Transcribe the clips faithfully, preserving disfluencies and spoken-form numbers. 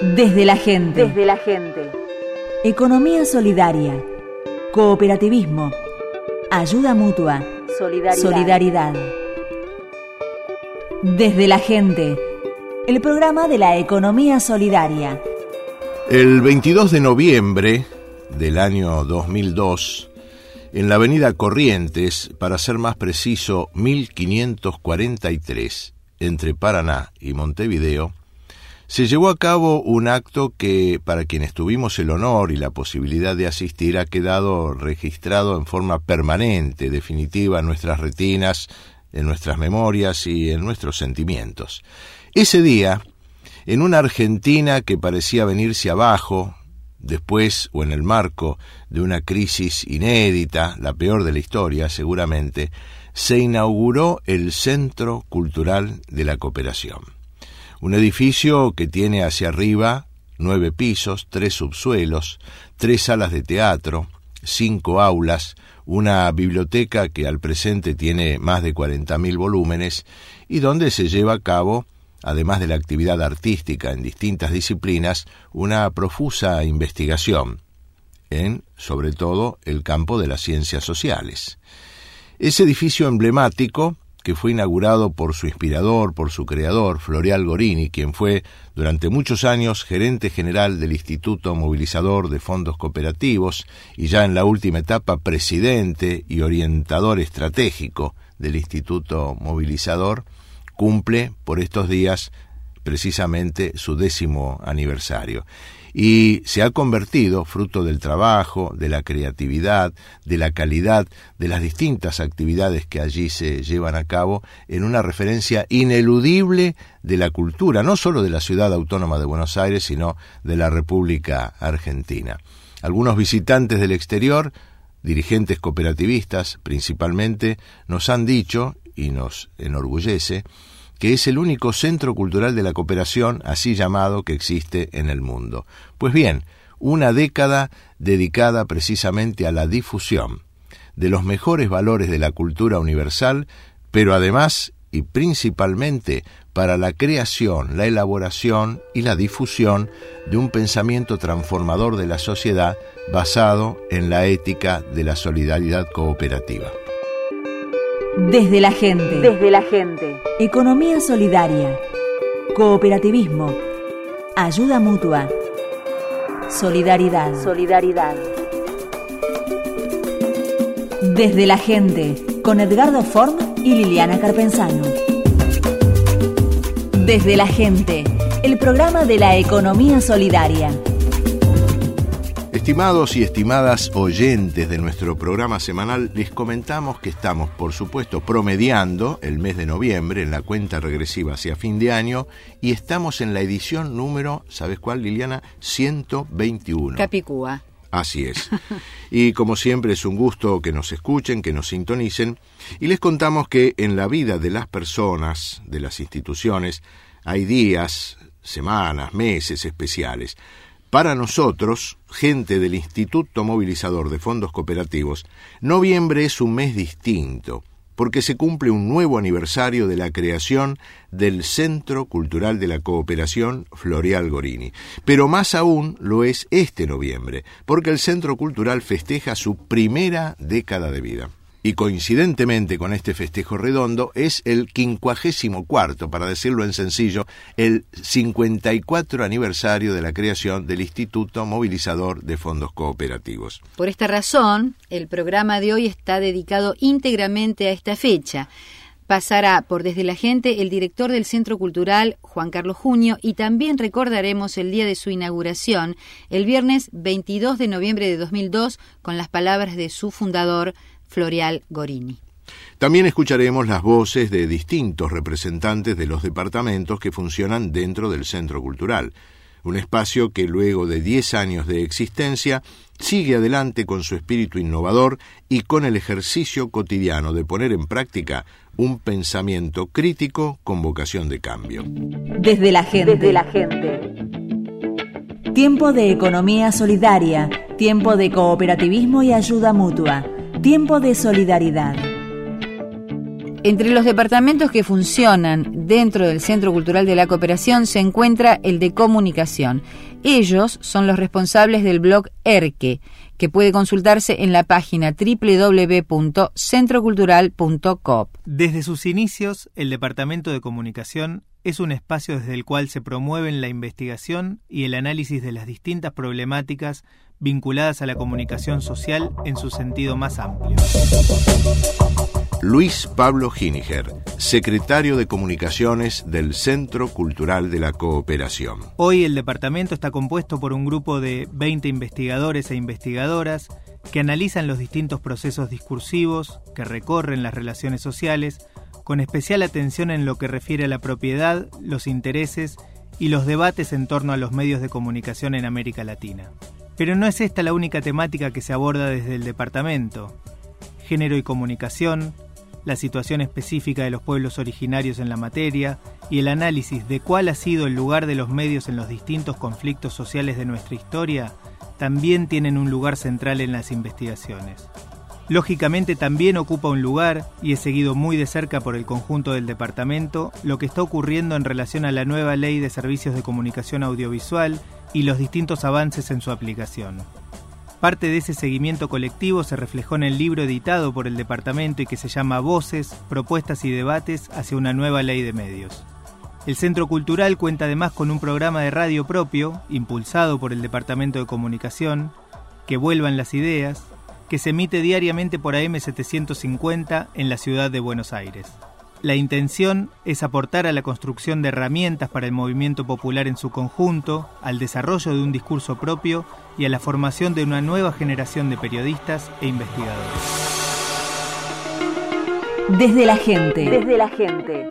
Desde la gente. Desde la gente. Economía solidaria. Cooperativismo. Ayuda mutua. Solidaridad. Solidaridad. Desde la gente. El programa de la economía solidaria. El veintidós de noviembre del año dos mil dos, en la avenida Corrientes, para ser más preciso, mil quinientos cuarenta y tres, entre Paraná y Montevideo, se llevó a cabo un acto que, para quienes tuvimos el honor y la posibilidad de asistir, ha quedado registrado en forma permanente, definitiva, en nuestras retinas, en nuestras memorias y en nuestros sentimientos. Ese día, en una Argentina que parecía venirse abajo, después o en el marco de una crisis inédita, la peor de la historia seguramente, se inauguró el Centro Cultural de la Cooperación. Un edificio que tiene hacia arriba nueve pisos, tres subsuelos, tres salas de teatro, cinco aulas, una biblioteca que al presente tiene más de cuarenta mil volúmenes y donde se lleva a cabo, además de la actividad artística en distintas disciplinas, una profusa investigación en, sobre todo, el campo de las ciencias sociales. Ese edificio emblemático, que fue inaugurado por su inspirador, por su creador, Florial Gorini, quien fue durante muchos años gerente general del Instituto Movilizador de Fondos Cooperativos y ya en la última etapa presidente y orientador estratégico del Instituto Movilizador, cumple por estos días precisamente su décimo aniversario. Y se ha convertido, fruto del trabajo, de la creatividad, de la calidad, de las distintas actividades que allí se llevan a cabo, en una referencia ineludible de la cultura, no solo de la Ciudad Autónoma de Buenos Aires, sino de la República Argentina. Algunos visitantes del exterior, dirigentes cooperativistas principalmente, nos han dicho, y nos enorgullece, que es el único centro cultural de la cooperación así llamado que existe en el mundo. Pues bien, una década dedicada precisamente a la difusión de los mejores valores de la cultura universal, pero además y principalmente para la creación, la elaboración y la difusión de un pensamiento transformador de la sociedad basado en la ética de la solidaridad cooperativa. Desde la gente. Desde la gente. Economía solidaria. Cooperativismo. Ayuda mutua. Solidaridad. Solidaridad. Desde la gente. Con Edgardo Form y Liliana Carpenzano. Desde la gente. El programa de la economía solidaria. Estimados y estimadas oyentes de nuestro programa semanal, les comentamos que estamos, por supuesto, promediando el mes de noviembre en la cuenta regresiva hacia fin de año y estamos en la edición número, ¿sabes cuál, Liliana? ciento veintiuno. Capicúa. Así es. Y como siempre es un gusto que nos escuchen, que nos sintonicen y les contamos que en la vida de las personas, de las instituciones, hay días, semanas, meses especiales. Para nosotros, gente del Instituto Movilizador de Fondos Cooperativos, noviembre es un mes distinto, porque se cumple un nuevo aniversario de la creación del Centro Cultural de la Cooperación Florial Gorini. Pero más aún lo es este noviembre, porque el Centro Cultural festeja su primera década de vida. Y coincidentemente con este festejo redondo es el quincuagésimo cuarto, para decirlo en sencillo, el cincuenta y cuatro aniversario de la creación del Instituto Movilizador de Fondos Cooperativos. Por esta razón, el programa de hoy está dedicado íntegramente a esta fecha. Pasará por Desde la Gente el director del Centro Cultural, Juan Carlos Junio, y también recordaremos el día de su inauguración, el viernes veintidós de noviembre de dos mil dos, con las palabras de su fundador, Florial Gorini. También escucharemos las voces de distintos representantes de los departamentos que funcionan dentro del Centro Cultural, un espacio que luego de diez años de existencia sigue adelante con su espíritu innovador y con el ejercicio cotidiano de poner en práctica un pensamiento crítico con vocación de cambio. Desde la gente. Desde la gente. Tiempo de economía solidaria, tiempo de cooperativismo y ayuda mutua. Tiempo de solidaridad. Entre los departamentos que funcionan dentro del Centro Cultural de la Cooperación se encuentra el de Comunicación. Ellos son los responsables del blog ERCE, que puede consultarse en la página doble u doble u doble u punto centro cultural punto coop. Desde sus inicios, el Departamento de Comunicación es un espacio desde el cual se promueven la investigación y el análisis de las distintas problemáticas vinculadas a la comunicación social en su sentido más amplio. Luis Pablo Giniger, secretario de Comunicaciones del Centro Cultural de la Cooperación. Hoy el departamento está compuesto por un grupo de veinte investigadores e investigadoras que analizan los distintos procesos discursivos que recorren las relaciones sociales, con especial atención en lo que refiere a la propiedad, los intereses y los debates en torno a los medios de comunicación en América Latina. Pero no es esta la única temática que se aborda desde el departamento. Género y comunicación, la situación específica de los pueblos originarios en la materia y el análisis de cuál ha sido el lugar de los medios en los distintos conflictos sociales de nuestra historia también tienen un lugar central en las investigaciones. Lógicamente también ocupa un lugar, y es seguido muy de cerca por el conjunto del departamento, lo que está ocurriendo en relación a la nueva Ley de Servicios de Comunicación Audiovisual y los distintos avances en su aplicación. Parte de ese seguimiento colectivo se reflejó en el libro editado por el departamento y que se llama Voces, Propuestas y Debates hacia una nueva ley de medios. El Centro Cultural cuenta además con un programa de radio propio, impulsado por el Departamento de Comunicación, que vuelvan las ideas, que se emite diariamente por A M setecientos cincuenta en la ciudad de Buenos Aires. La intención es aportar a la construcción de herramientas para el movimiento popular en su conjunto, al desarrollo de un discurso propio y a la formación de una nueva generación de periodistas e investigadores. Desde la gente. Desde la gente.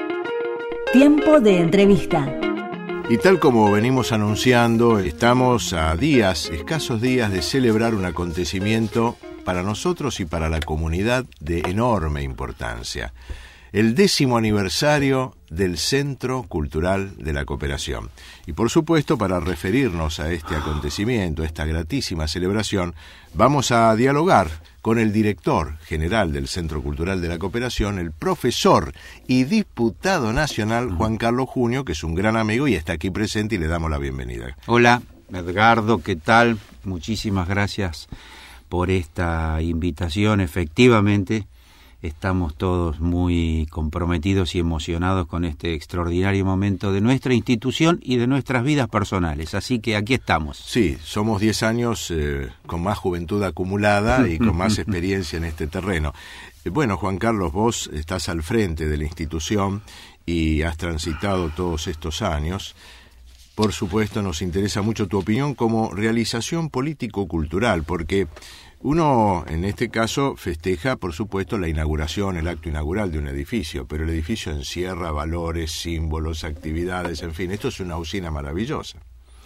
Tiempo de entrevista. Y tal como venimos anunciando, estamos a días, escasos días, de celebrar un acontecimiento para nosotros y para la comunidad de enorme importancia. El décimo aniversario del Centro Cultural de la Cooperación. Y por supuesto, para referirnos a este acontecimiento, a esta gratísima celebración, vamos a dialogar con el director general del Centro Cultural de la Cooperación, el profesor y diputado nacional Juan Carlos Junio, que es un gran amigo y está aquí presente, y le damos la bienvenida. Hola, Edgardo, ¿qué tal? Muchísimas gracias por esta invitación. Efectivamente, estamos todos muy comprometidos y emocionados con este extraordinario momento de nuestra institución y de nuestras vidas personales, así que aquí estamos. Sí, somos diez años eh, con más juventud acumulada y con más experiencia en este terreno. Eh, bueno, Juan Carlos, vos estás al frente de la institución y has transitado todos estos años. Por supuesto, nos interesa mucho tu opinión como realización político-cultural, porque uno, en este caso, festeja, por supuesto, la inauguración, el acto inaugural de un edificio, pero el edificio encierra valores, símbolos, actividades, en fin, esto es una usina maravillosa.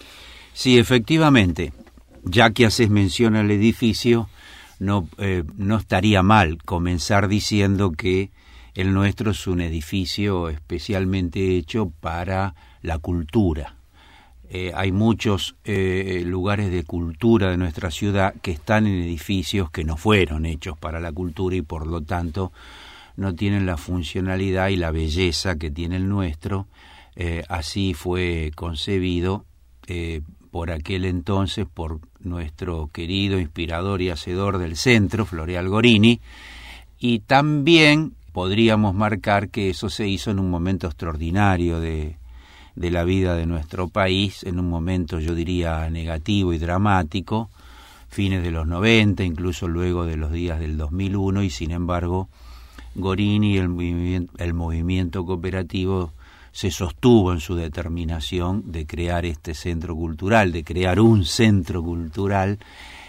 Sí, efectivamente, ya que haces mención al edificio, no, eh, no estaría mal comenzar diciendo que el nuestro es un edificio especialmente hecho para la cultura. Eh, hay muchos eh, lugares de cultura de nuestra ciudad que están en edificios que no fueron hechos para la cultura y por lo tanto no tienen la funcionalidad y la belleza que tiene el nuestro. Eh, así fue concebido eh, por aquel entonces por nuestro querido inspirador y hacedor del centro, Floreal Gorini, y también podríamos marcar que eso se hizo en un momento extraordinario de de la vida de nuestro país, en un momento yo diría negativo y dramático, fines de los noventa, incluso luego de los días del dos mil uno, y sin embargo Gorini y el movimiento, el movimiento cooperativo se sostuvo en su determinación de crear este centro cultural, de crear un centro cultural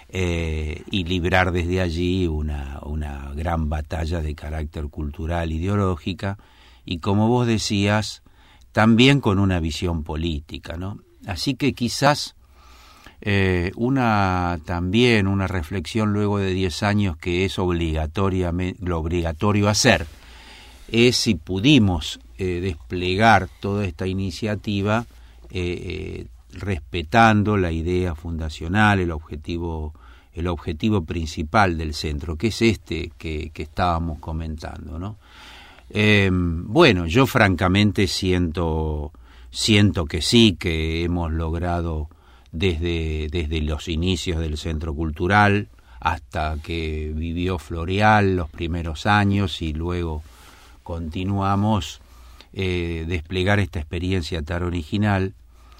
eh, y librar desde allí una, una gran batalla de carácter cultural, ideológica, y como vos decías, también con una visión política, ¿no? Así que quizás eh, una también una reflexión luego de diez años que es obligatoriamente lo obligatorio hacer es si pudimos eh, desplegar toda esta iniciativa eh, eh, respetando la idea fundacional, el objetivo el objetivo principal del centro, que es este que, que estábamos comentando, ¿no? Eh, bueno, yo francamente siento, siento que sí, que hemos logrado desde, desde los inicios del Centro Cultural hasta que vivió Floreal los primeros años y luego continuamos eh, desplegar esta experiencia tan original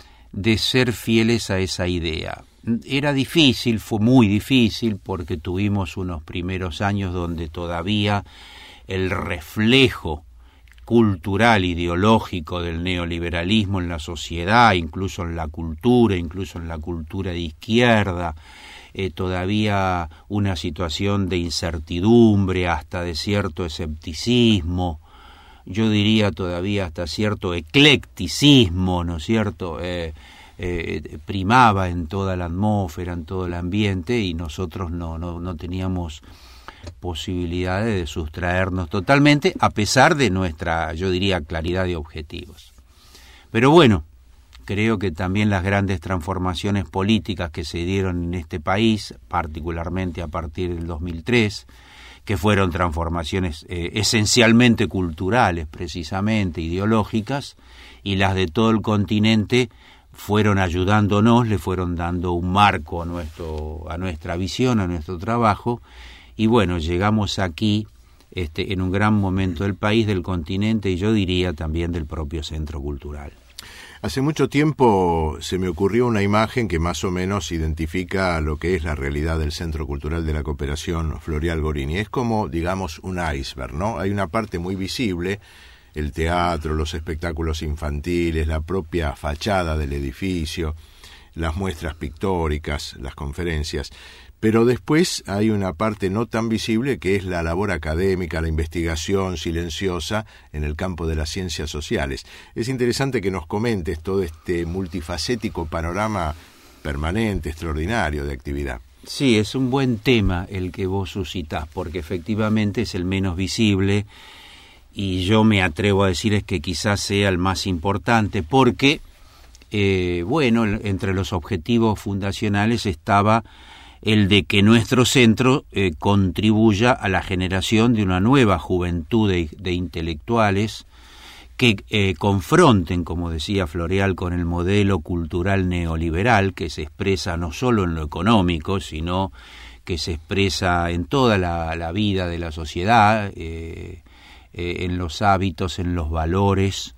de ser fieles a esa idea. Era difícil, fue muy difícil, porque tuvimos unos primeros años donde todavía el reflejo cultural, ideológico del neoliberalismo en la sociedad, incluso en la cultura, incluso en la cultura de izquierda, eh, todavía una situación de incertidumbre, hasta de cierto escepticismo, yo diría todavía hasta cierto eclecticismo, ¿no es cierto?, eh, eh, primaba en toda la atmósfera, en todo el ambiente, y nosotros no, no, no teníamos posibilidades de sustraernos totalmente, a pesar de nuestra, yo diría, claridad de objetivos. Pero bueno, creo que también las grandes transformaciones políticas que se dieron en este país, particularmente a partir del dos mil tres, que fueron transformaciones eh, esencialmente culturales, precisamente, ideológicas, y las de todo el continente fueron ayudándonos, le fueron dando un marco a, nuestro, a nuestra visión, a nuestro trabajo, y bueno, llegamos aquí este, en un gran momento del país, del continente, y yo diría también del propio Centro Cultural. Hace mucho tiempo se me ocurrió una imagen que más o menos identifica lo que es la realidad del Centro Cultural de la Cooperación Floreal Gorini. Es como, digamos, un iceberg, ¿no? Hay una parte muy visible, el teatro, los espectáculos infantiles, la propia fachada del edificio, las muestras pictóricas, las conferencias. Pero después hay una parte no tan visible que es la labor académica, la investigación silenciosa en el campo de las ciencias sociales. Es interesante que nos comentes todo este multifacético panorama permanente, extraordinario de actividad. Sí, es un buen tema el que vos suscitás, porque efectivamente es el menos visible, y yo me atrevo a decir es que quizás sea el más importante, porque, eh, bueno, entre los objetivos fundacionales estaba el de que nuestro centro eh, contribuya a la generación de una nueva juventud de, de intelectuales que eh, confronten, como decía Floreal, con el modelo cultural neoliberal que se expresa no solo en lo económico, sino que se expresa en toda la, la vida de la sociedad, eh, eh, en los hábitos, en los valores,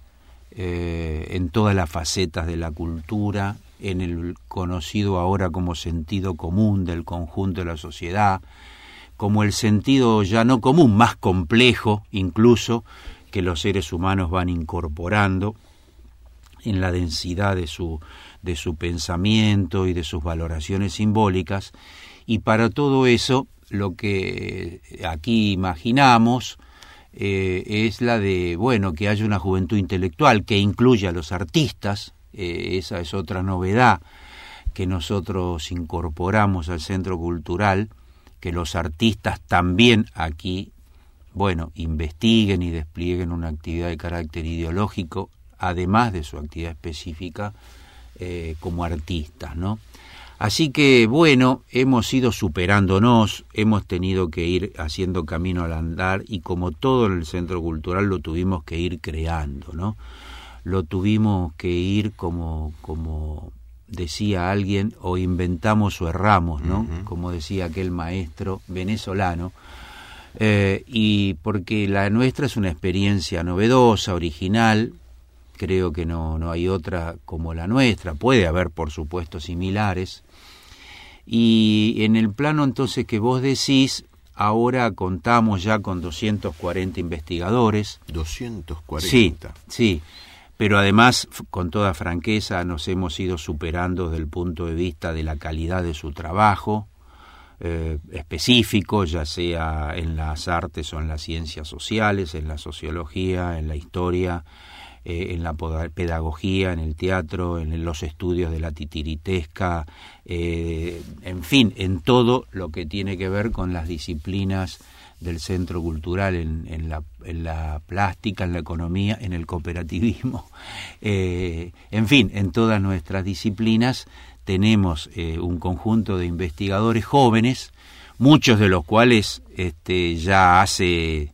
eh, en todas las facetas de la cultura, en el conocido ahora como sentido común del conjunto de la sociedad, como el sentido ya no común, más complejo incluso, que los seres humanos van incorporando en la densidad de su, de su pensamiento y de sus valoraciones simbólicas. Y para todo eso, lo que aquí imaginamos eh, es la de, bueno, que haya una juventud intelectual que incluya a los artistas. Eh, esa es otra novedad que nosotros incorporamos al Centro Cultural, que los artistas también aquí, bueno, investiguen y desplieguen una actividad de carácter ideológico, además de su actividad específica eh, como artistas, ¿no? Así que, bueno, hemos ido superándonos, hemos tenido que ir haciendo camino al andar, y como todo en el Centro Cultural lo tuvimos que ir creando, ¿no? Lo tuvimos que ir como, como decía alguien, o inventamos o erramos, ¿no? Uh-huh. Como decía aquel maestro venezolano, eh, y porque la nuestra es una experiencia novedosa, original, creo que no, no hay otra como la nuestra, puede haber por supuesto similares, y en el plano entonces que vos decís, ahora contamos ya con doscientos cuarenta investigadores. doscientos cuarenta. Sí, sí. Pero además, con toda franqueza, nos hemos ido superando desde el punto de vista de la calidad de su trabajo eh, específico, ya sea en las artes o en las ciencias sociales, en la sociología, en la historia, eh, en la pedagogía, en el teatro, en los estudios de la titiritesca, eh, en fin, en todo lo que tiene que ver con las disciplinas del Centro Cultural, en, en, la, en la plástica, en la economía, en el cooperativismo, eh, en fin, en todas nuestras disciplinas tenemos eh, un conjunto de investigadores jóvenes, muchos de los cuales este, ya hace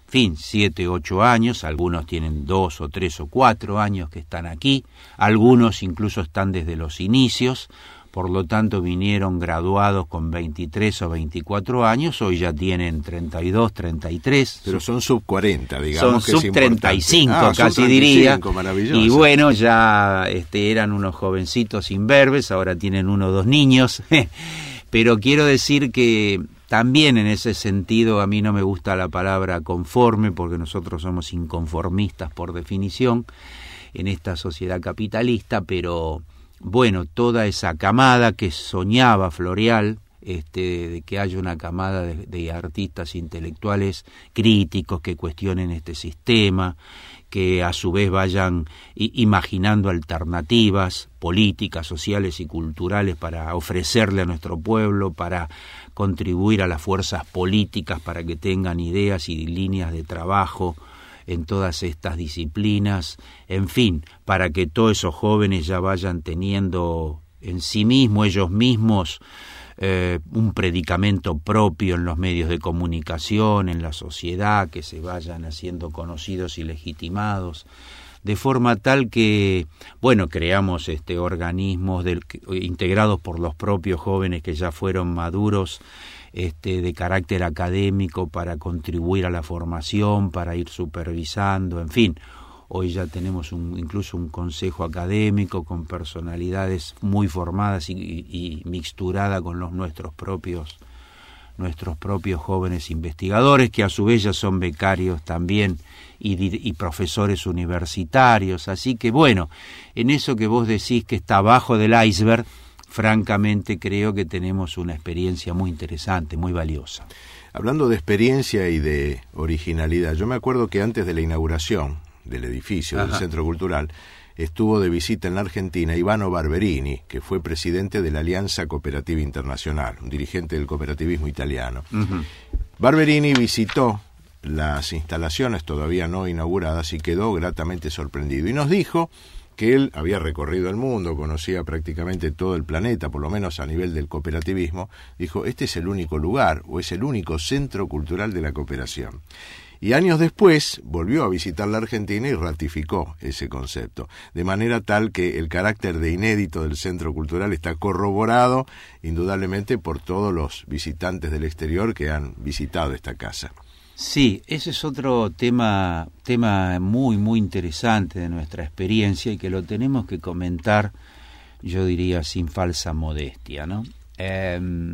fin, siete, ocho años, algunos tienen dos o tres o cuatro años que están aquí, algunos incluso están desde los inicios, por lo tanto vinieron graduados con veintitrés o veinticuatro años, hoy ya tienen treinta y dos, treinta y tres. Pero son sub cuarenta, digamos. Son que sub treinta y cinco, ah, casi treinta y cinco, diría. maravilloso. Y bueno, ya este, eran unos jovencitos imberbes, ahora tienen uno o dos niños. Pero quiero decir que también en ese sentido a mí no me gusta la palabra conforme, porque nosotros somos inconformistas por definición en esta sociedad capitalista, pero bueno, toda esa camada que soñaba Floreal, este, de que haya una camada de, de artistas intelectuales críticos que cuestionen este sistema, que a su vez vayan i- imaginando alternativas políticas, sociales y culturales para ofrecerle a nuestro pueblo, para contribuir a las fuerzas políticas para que tengan ideas y líneas de trabajo en todas estas disciplinas, en fin, para que todos esos jóvenes ya vayan teniendo en sí mismos, ellos mismos, eh, un predicamento propio en los medios de comunicación, en la sociedad, que se vayan haciendo conocidos y legitimados, de forma tal que, bueno, creamos este organismos del, integrados por los propios jóvenes que ya fueron maduros, Este, de carácter académico para contribuir a la formación, para ir supervisando, en fin. Hoy ya tenemos un, incluso un consejo académico con personalidades muy formadas y, y, y mixturada con los nuestros propios, nuestros propios jóvenes investigadores, que a su vez ya son becarios también y, y profesores universitarios. Así que bueno, en eso que vos decís que está abajo del iceberg, francamente creo que tenemos una experiencia muy interesante, muy valiosa. Hablando de experiencia y de originalidad, yo me acuerdo que antes de la inauguración del edificio Ajá. del Centro Cultural, estuvo de visita en la Argentina Ivano Barberini, que fue presidente de la Alianza Cooperativa Internacional, un dirigente del cooperativismo italiano. Uh-huh. Barberini visitó las instalaciones todavía no inauguradas y quedó gratamente sorprendido. Y nos dijo que él había recorrido el mundo, conocía prácticamente todo el planeta, por lo menos a nivel del cooperativismo. Dijo, este es el único lugar, o es el único centro cultural de la cooperación. Y años después volvió a visitar la Argentina y ratificó ese concepto, de manera tal que el carácter de inédito del centro cultural está corroborado indudablemente por todos los visitantes del exterior que han visitado esta casa. Sí, ese es otro tema, tema muy, muy interesante de nuestra experiencia y que lo tenemos que comentar, yo diría, sin falsa modestia, ¿no? Eh,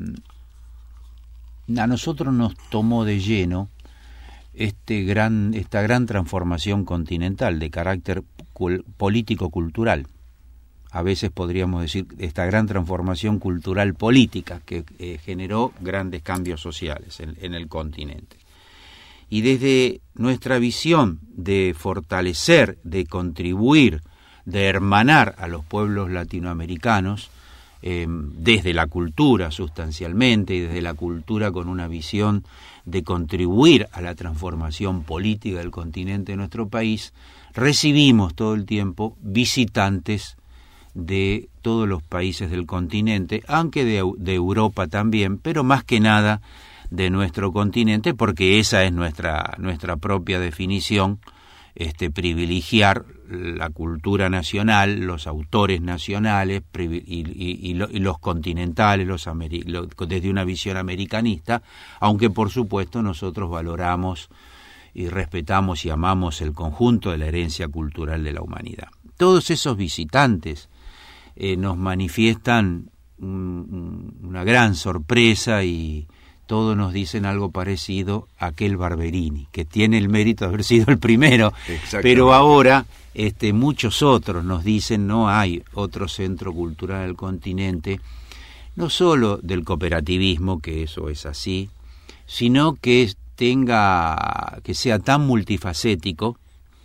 a nosotros nos tomó de lleno este gran, esta gran transformación continental de carácter cul- político-cultural. A veces podríamos decir esta gran transformación cultural-política que eh, generó grandes cambios sociales en, en el continente. Y desde nuestra visión de fortalecer, de contribuir, de hermanar a los pueblos latinoamericanos, eh, desde la cultura sustancialmente, y desde la cultura con una visión de contribuir a la transformación política del continente de nuestro país, recibimos todo el tiempo visitantes de todos los países del continente, aunque de, de Europa también, pero más que nada de nuestro continente, porque esa es nuestra nuestra propia definición, este privilegiar la cultura nacional, los autores nacionales y, y, y, lo, y los continentales, los ameri- lo, desde una visión americanista, aunque por supuesto nosotros valoramos y respetamos y amamos el conjunto de la herencia cultural de la humanidad. Todos esos visitantes eh, nos manifiestan un, una gran sorpresa y todos nos dicen algo parecido a aquel Barberini, que tiene el mérito de haber sido el primero, pero ahora este, muchos otros nos dicen no hay otro centro cultural del continente, no solo del cooperativismo, que eso es así, sino que tenga, que sea tan multifacético,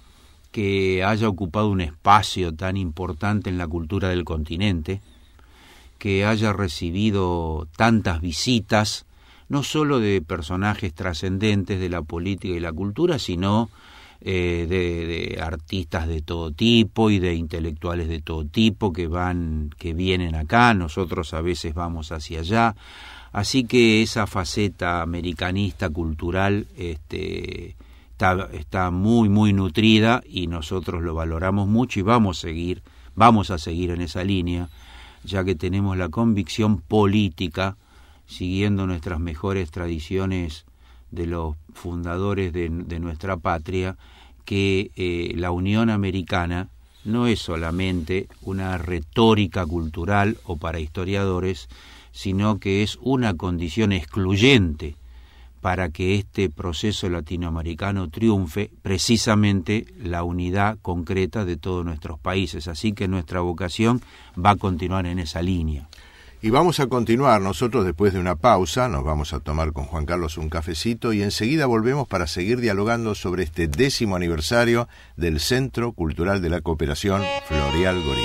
que haya ocupado un espacio tan importante en la cultura del continente, que haya recibido tantas visitas, no solo de personajes trascendentes de la política y la cultura, sino eh, de, de artistas de todo tipo y de intelectuales de todo tipo que van, que vienen acá. Nosotros a veces vamos hacia allá. Así que esa faceta americanista cultural este, está, está muy, muy nutrida y nosotros lo valoramos mucho y vamos a seguir, vamos a seguir en esa línea, ya que tenemos la convicción política, siguiendo nuestras mejores tradiciones de los fundadores de, de nuestra patria, que eh, la Unión Americana no es solamente una retórica cultural o para historiadores, sino que es una condición excluyente para que este proceso latinoamericano triunfe, precisamente la unidad concreta de todos nuestros países. Así que nuestra vocación va a continuar en esa línea. Y vamos a continuar nosotros después de una pausa, nos vamos a tomar con Juan Carlos un cafecito y enseguida volvemos para seguir dialogando sobre este décimo aniversario del Centro Cultural de la Cooperación Floreal Gorini.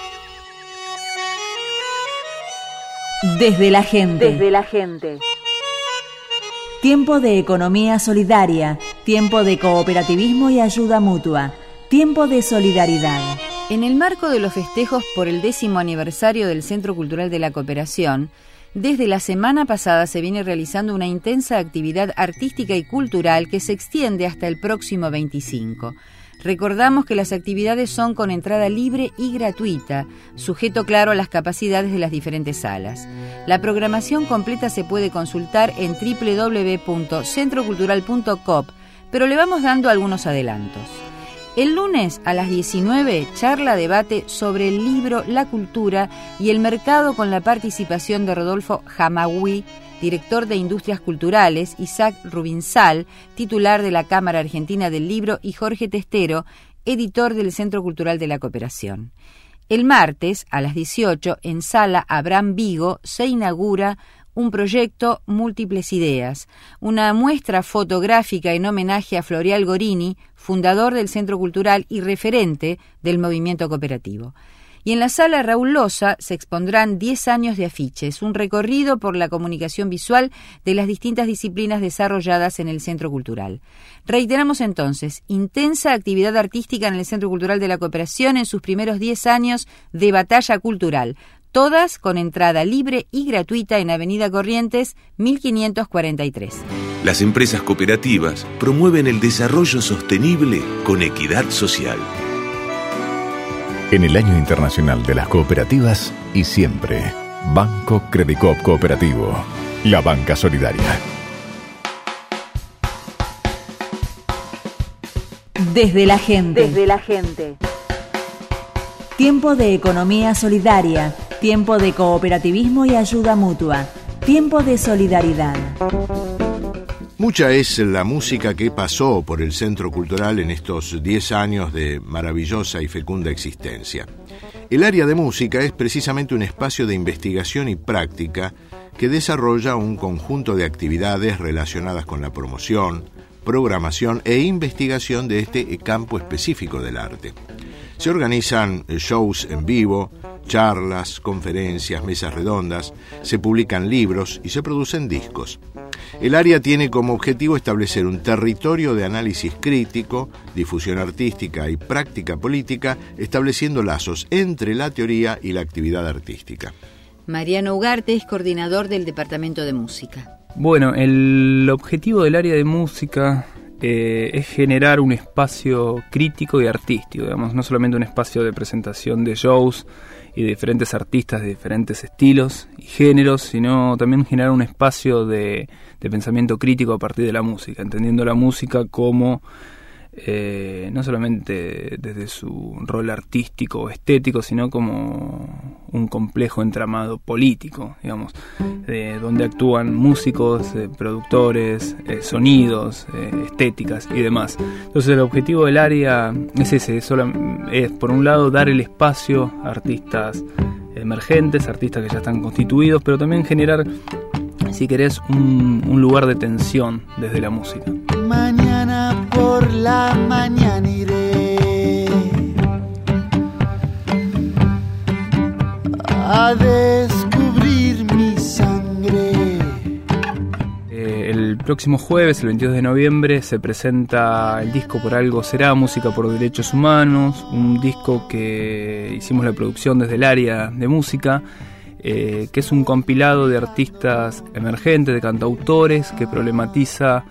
Desde la gente. Desde la gente. Tiempo de economía solidaria, tiempo de cooperativismo y ayuda mutua, tiempo de solidaridad. En el marco de los festejos por el décimo aniversario del Centro Cultural de la Cooperación, desde la semana pasada se viene realizando una intensa actividad artística y cultural que se extiende hasta el próximo veinticinco. Recordamos que las actividades son con entrada libre y gratuita, sujeto claro a las capacidades de las diferentes salas. La programación completa se puede consultar en doble u doble u doble u punto centro cultural punto com, pero le vamos dando algunos adelantos. El lunes a las diecinueve, charla debate sobre el libro, la cultura y el mercado con la participación de Rodolfo Jamagüí, director de Industrias Culturales, Isaac Rubinsal, titular de la Cámara Argentina del Libro, y Jorge Testero, editor del Centro Cultural de la Cooperación. El martes, a las dieciocho, en Sala Abraham Vigo, se inaugura un proyecto Múltiples Ideas, una muestra fotográfica en homenaje a Floreal Gorini, fundador del Centro Cultural y referente del movimiento cooperativo. Y en la Sala Raúl Loza se expondrán diez años de afiches, un recorrido por la comunicación visual de las distintas disciplinas desarrolladas en el Centro Cultural. Reiteramos entonces, intensa actividad artística en el Centro Cultural de la Cooperación en sus primeros diez años de batalla cultural, todas con entrada libre y gratuita en Avenida Corrientes mil quinientos cuarenta y tres. Las empresas cooperativas promueven el desarrollo sostenible con equidad social. En el Año Internacional de las Cooperativas y siempre, Banco Credicop Cooperativo, la banca solidaria. Desde la gente. Desde la gente. Tiempo de economía solidaria, tiempo de cooperativismo y ayuda mutua, tiempo de solidaridad. Mucha es la música que pasó por el Centro Cultural en estos diez años de maravillosa y fecunda existencia. El área de música es precisamente un espacio de investigación y práctica que desarrolla un conjunto de actividades relacionadas con la promoción, programación e investigación de este campo específico del arte. Se organizan shows en vivo, charlas, conferencias, mesas redondas, se publican libros y se producen discos. El área tiene como objetivo establecer un territorio de análisis crítico, difusión artística y práctica política, estableciendo lazos entre la teoría y la actividad artística. Mariano Ugarte es coordinador del Departamento de Música. Bueno, el objetivo del área de música eh, es generar un espacio crítico y artístico, digamos, no solamente un espacio de presentación de shows y de diferentes artistas de diferentes estilos y géneros, sino también generar un espacio de, de pensamiento crítico a partir de la música, entendiendo la música como eh, no solamente desde su rol artístico o estético, sino como un complejo entramado político, digamos, eh, donde actúan músicos, eh, productores, eh, sonidos, eh, estéticas y demás. Entonces el objetivo del área es ese, es, solo, es por un lado dar el espacio a artistas emergentes, artistas que ya están constituidos, pero también generar, si querés, un, un lugar de tensión desde la música. Mañana por la mañana iré a descubrir mi sangre. Eh, el próximo jueves, el veintidós de noviembre, se presenta el disco Por Algo Será, Música por Derechos Humanos, un disco que hicimos la producción desde el área de música, eh, que es un compilado de artistas emergentes, de cantautores, que problematiza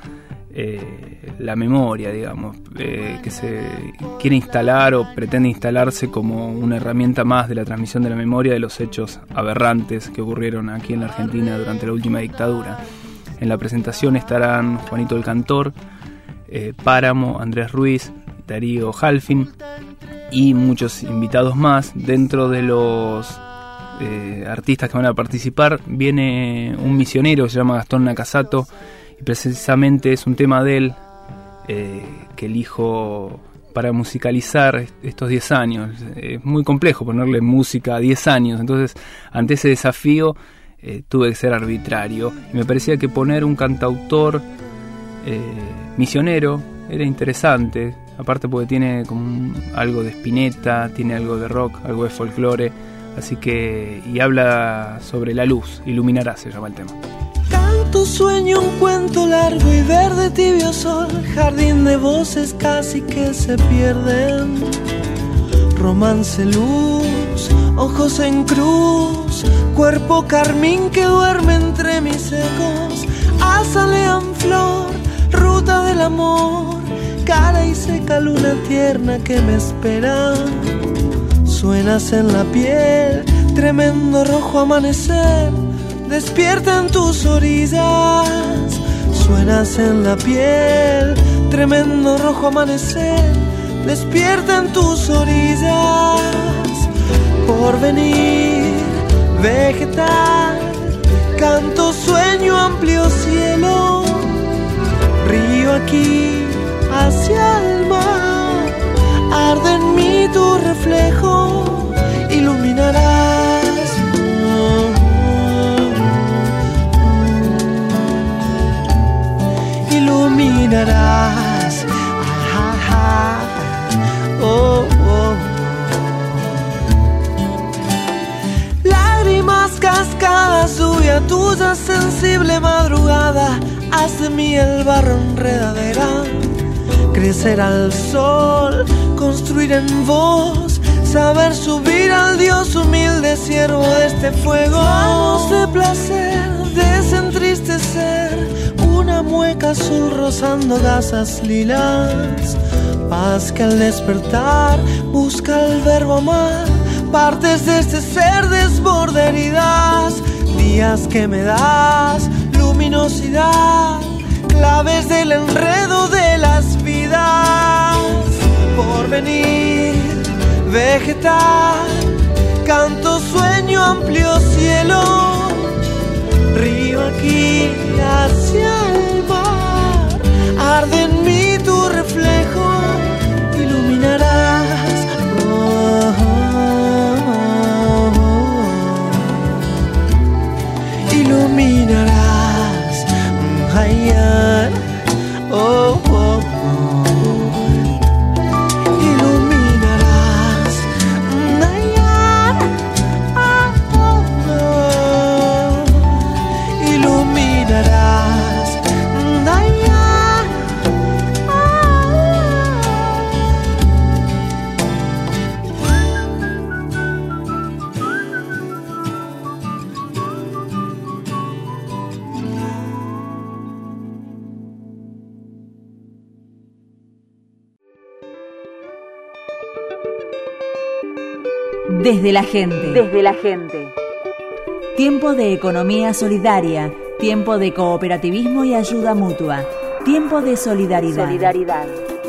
eh, la memoria, digamos, eh, que se quiere instalar o pretende instalarse como una herramienta más de la transmisión de la memoria de los hechos aberrantes que ocurrieron aquí en la Argentina durante la última dictadura. En la presentación estarán Juanito el Cantor, eh, Páramo, Andrés Ruiz, Darío Halfin y muchos invitados más. Dentro de los eh, artistas que van a participar viene un misionero que se llama Gastón Nakasato, y precisamente es un tema de él eh, que elijo para musicalizar estos diez años. Es muy complejo ponerle música a diez años, entonces ante ese desafío eh, tuve que ser arbitrario y me parecía que poner un cantautor eh, misionero era interesante, aparte porque tiene como un, algo de Spinetta, tiene algo de rock, algo de folclore, así que, y habla sobre la luz, Iluminará se llama el tema. Canto, sueño un cuento largo y verde tibio sol, jardín de voces casi que se pierden. Romance, luz, ojos en cruz, cuerpo carmín que duerme entre mis ecos. Azalea en flor, ruta del amor, cara y seca luna tierna que me espera. Suenas en la piel, tremendo rojo amanecer, despierta en tus orillas. Suenas en la piel, tremendo rojo amanecer, despierta en tus orillas. Por venir, vegetal, canto, sueño, amplio cielo. Río aquí hacia el mar, arde en mí tu reflejo, iluminarás. Iluminarás, ah, ah, ah, oh, oh. Lágrimas, cascadas, lluvia tuya, sensible madrugada, haz de mí el barro enredadera. Crecer al sol, construir en vos, saber subir al Dios humilde, siervo de este fuego. Manos de placer, desentristecer, una mueca azul rozando gasas lilas. Paz que al despertar busca el verbo amar, partes de este ser desborda heridas. Días que me das luminosidad, claves del enredo de las vidas. Por venir, vegetal, canto, sueño, amplio cielo. Río aquí hacia el mar, arde en mí tu reflejo, iluminarás. Oh, oh, oh. Iluminarás. Ay, ay, oh, oh, oh. Iluminarás. Ay, ay, oh, oh. Iluminarás. Ay, ay, Desde la gente. Desde la gente. Tiempo de economía solidaria, tiempo de cooperativismo y ayuda mutua, tiempo de solidaridad. Solidaridad.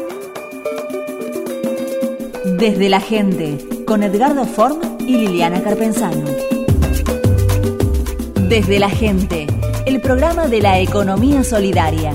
Desde la gente, con Edgardo Form y Liliana Carpenzano. Desde la gente, el programa de la economía solidaria.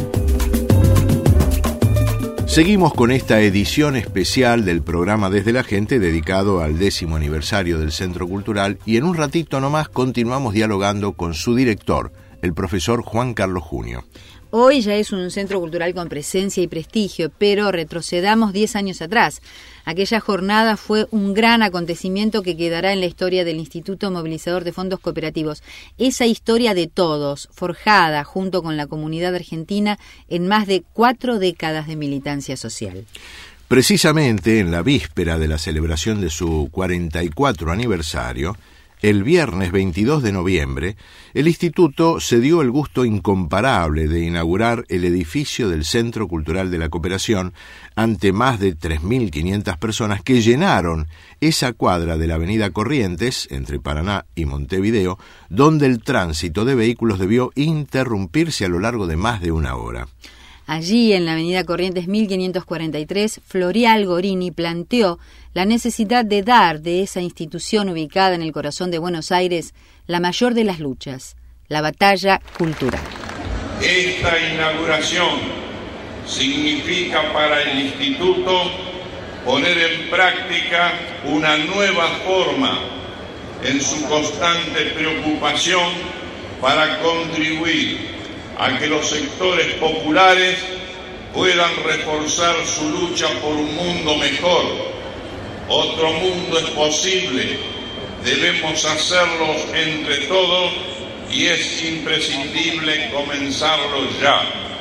Seguimos con esta edición especial del programa Desde la Gente dedicado al décimo aniversario del Centro Cultural y en un ratito nomás continuamos dialogando con su director, el profesor Juan Carlos Junio. Hoy ya es un centro cultural con presencia y prestigio, pero retrocedamos diez años atrás. Aquella jornada fue un gran acontecimiento que quedará en la historia del Instituto Movilizador de Fondos Cooperativos. Esa historia de todos, forjada junto con la comunidad argentina en más de cuatro décadas de militancia social. Precisamente en la víspera de la celebración de su cuarenta y cuatro aniversario, el viernes veintidós de noviembre, el Instituto se dio el gusto incomparable de inaugurar el edificio del Centro Cultural de la Cooperación ante más de tres mil quinientas personas que llenaron esa cuadra de la avenida Corrientes, entre Paraná y Montevideo, donde el tránsito de vehículos debió interrumpirse a lo largo de más de una hora. Allí, en la avenida Corrientes mil quinientos cuarenta y tres, Florial Gorini planteó la necesidad de dar de esa institución ubicada en el corazón de Buenos Aires la mayor de las luchas, la batalla cultural. Esta inauguración significa para el Instituto poner en práctica una nueva forma en su constante preocupación para contribuir a que los sectores populares puedan reforzar su lucha por un mundo mejor. Otro mundo es posible, debemos hacerlo entre todos y es imprescindible comenzarlo ya.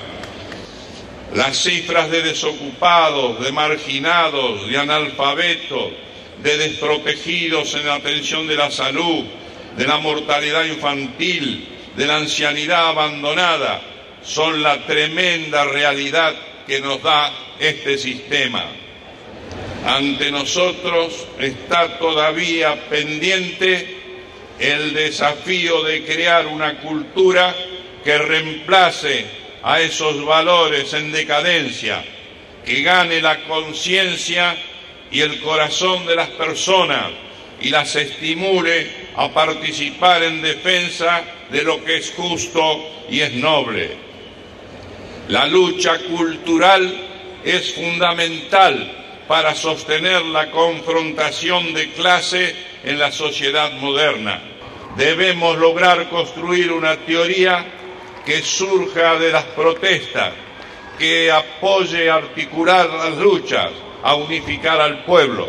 Las cifras de desocupados, de marginados, de analfabetos, de desprotegidos en la atención de la salud, de la mortalidad infantil, de la ancianidad abandonada, son la tremenda realidad que nos da este sistema. Ante nosotros está todavía pendiente el desafío de crear una cultura que reemplace a esos valores en decadencia, que gane la conciencia y el corazón de las personas y las estimule a participar en defensa de lo que es justo y es noble. La lucha cultural es fundamental para sostener la confrontación de clase en la sociedad moderna. Debemos lograr construir una teoría que surja de las protestas, que apoye a articular las luchas, a unificar al pueblo.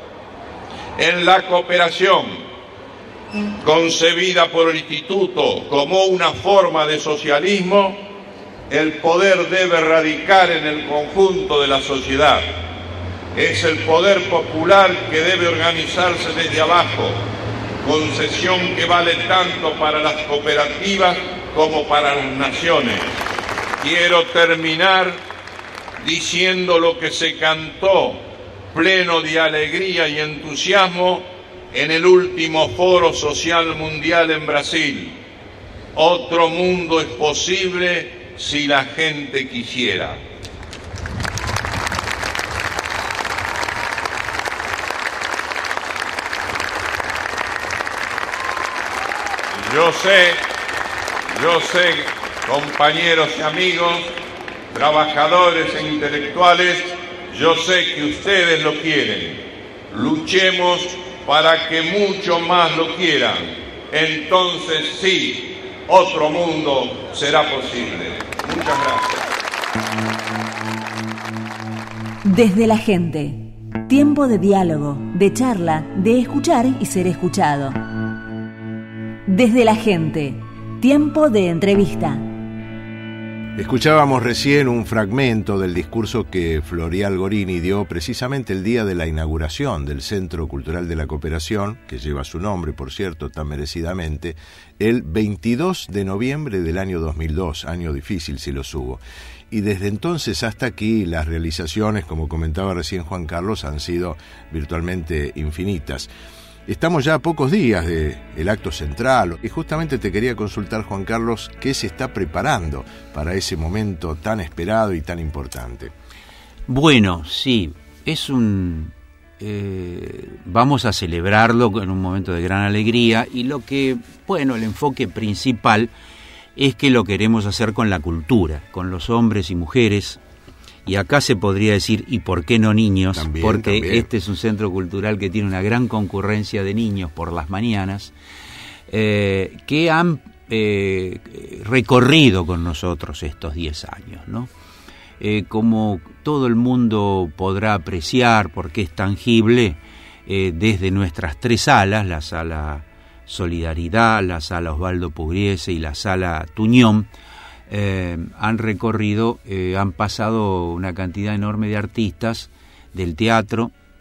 En la cooperación, concebida por el Instituto como una forma de socialismo, el poder debe radicar en el conjunto de la sociedad. Es el poder popular que debe organizarse desde abajo, concesión que vale tanto para las cooperativas como para las naciones. Quiero terminar diciendo lo que se cantó, pleno de alegría y entusiasmo, en el último Foro Social Mundial en Brasil. Otro mundo es posible si la gente quisiera. Yo sé, yo sé, compañeros y amigos, trabajadores e intelectuales, yo sé que ustedes lo quieren. Luchemos para que mucho más lo quieran. Entonces sí, otro mundo será posible. Muchas gracias. Desde la gente. Tiempo de diálogo, de charla, de escuchar y ser escuchado. Desde la gente. Tiempo de entrevista. Escuchábamos recién un fragmento del discurso que Florial Gorini dio precisamente el día de la inauguración del Centro Cultural de la Cooperación, que lleva su nombre, por cierto, tan merecidamente, el veintidós de noviembre del año dos mil dos, año difícil si los hubo. Y desde entonces hasta aquí las realizaciones, como comentaba recién Juan Carlos, han sido virtualmente infinitas. Estamos ya a pocos días del acto central y justamente te quería consultar, Juan Carlos, ¿qué se está preparando para ese momento tan esperado y tan importante? Bueno, sí, es un... Eh, vamos a celebrarlo en un momento de gran alegría y lo que, bueno, el enfoque principal es que lo queremos hacer con la cultura, con los hombres y mujeres. Y acá se podría decir, ¿y por qué no niños? También, Porque también. Este es un centro cultural que tiene una gran concurrencia de niños por las mañanas, eh, que han eh, recorrido con nosotros estos diez años, ¿no? Eh, como todo el mundo podrá apreciar, porque es tangible, eh, desde nuestras tres salas, la sala Solidaridad, la sala Osvaldo Pugliese y la sala Tuñón, Eh, han recorrido, eh, han pasado una cantidad enorme de artistas del teatro,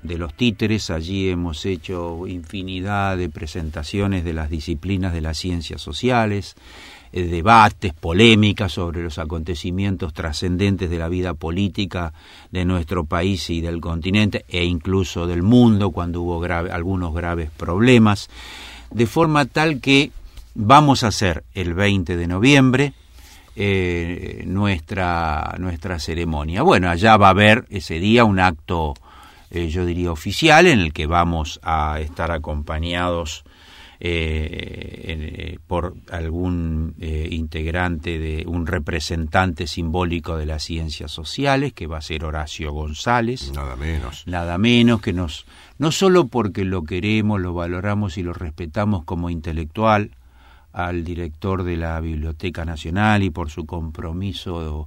de los títeres. Allí hemos hecho infinidad de presentaciones de las disciplinas de las ciencias sociales, eh, debates, polémicas sobre los acontecimientos trascendentes de la vida política de nuestro país y del continente, e incluso del mundo, cuando hubo grave, algunos graves problemas, de forma tal que vamos a hacer el veinte de noviembre eh, nuestra, nuestra ceremonia. Bueno, allá va a haber ese día un acto, eh, yo diría oficial, en el que vamos a estar acompañados eh, eh, por algún eh, integrante, de un representante simbólico de las ciencias sociales, que va a ser Horacio González. Nada menos. Nada menos, que nos, no solo porque lo queremos, lo valoramos y lo respetamos como intelectual, al director de la Biblioteca Nacional y por su compromiso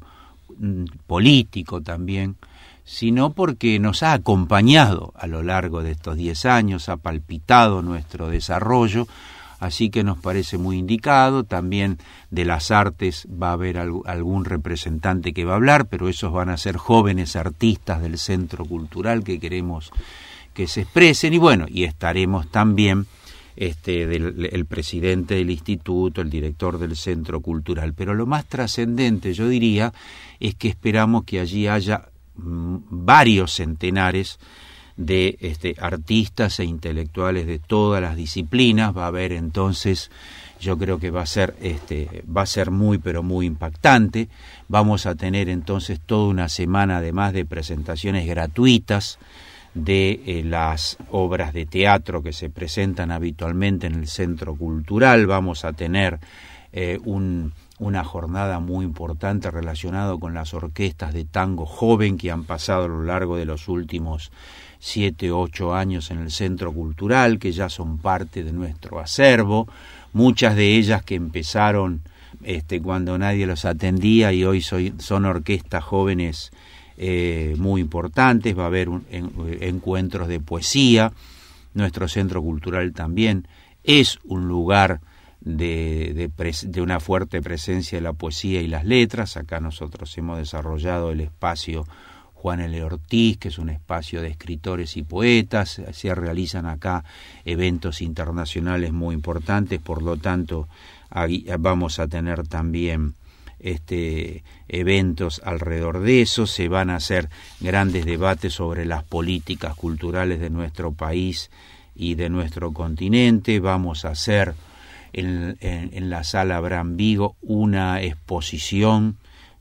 político también, sino porque nos ha acompañado a lo largo de estos diez años, ha palpitado nuestro desarrollo, así que nos parece muy indicado. También de las artes va a haber algún representante que va a hablar, pero esos van a ser jóvenes artistas del Centro Cultural que queremos que se expresen, y bueno, y estaremos también Este, del, el presidente del instituto, el director del Centro Cultural. Pero lo más trascendente, yo diría, es que esperamos que allí haya mm, varios centenares de este, artistas e intelectuales de todas las disciplinas. Va a haber entonces, yo creo que va a ser, este, va a ser muy, pero muy impactante. Vamos a tener entonces toda una semana, además de presentaciones gratuitas de eh, las obras de teatro que se presentan habitualmente en el Centro Cultural. Vamos a tener eh, un, una jornada muy importante relacionada con las orquestas de tango joven que han pasado a lo largo de los últimos siete o ocho años en el Centro Cultural, que ya son parte de nuestro acervo, muchas de ellas que empezaron este, cuando nadie los atendía y hoy soy, son orquestas jóvenes Eh, muy importantes. Va a haber un, en, encuentros de poesía. Nuestro Centro Cultural también es un lugar de, de, pres, de una fuerte presencia de la poesía y las letras. Acá nosotros hemos desarrollado el espacio Juan L. Ortiz, que es un espacio de escritores y poetas. Se realizan acá eventos internacionales muy importantes, por lo tanto ahí vamos a tener también Este, eventos alrededor de eso. Se van a hacer grandes debates sobre las políticas culturales de nuestro país y de nuestro continente. Vamos a hacer en, en, en la Sala Abraham Vigo una exposición